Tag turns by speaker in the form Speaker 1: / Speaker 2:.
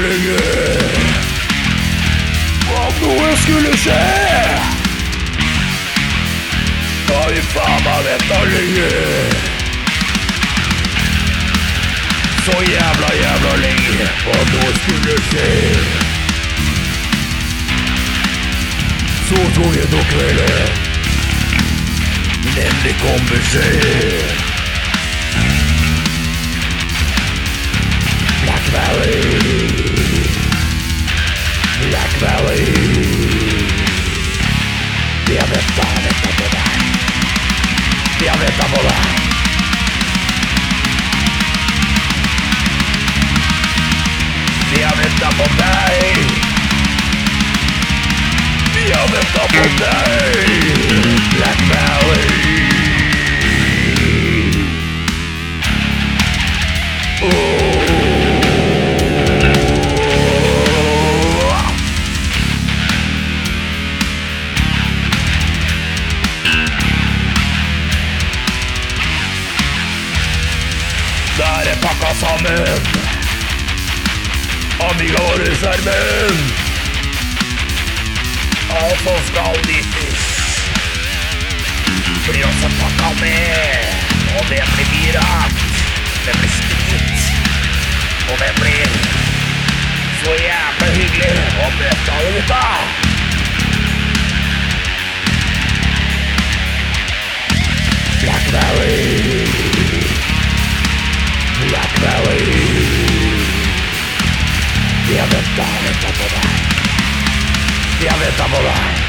Speaker 1: lenge. Om noe skulle skje, har vi faen meg ventet lenge. Så jævla lenge på at noe skulle skje. Så tvunget å kvele, men endelig kom beskjed. Black Valley, Black Valley. Vi har ventet på deg. Vi har ventet på deg. Vi har ventet på deg. Vi har ventet på deg. Black Valley. Der er pakka sammen amiga våre skjermen. Alt som skal nyttes blir også pakka med. Og det blir mye rart. Det blir sprit. Og det blir så jævlig hyggelig å møte alle gutta. Black Valley, Black Valley. Vi har ventet på deg. Vi har ventet på deg.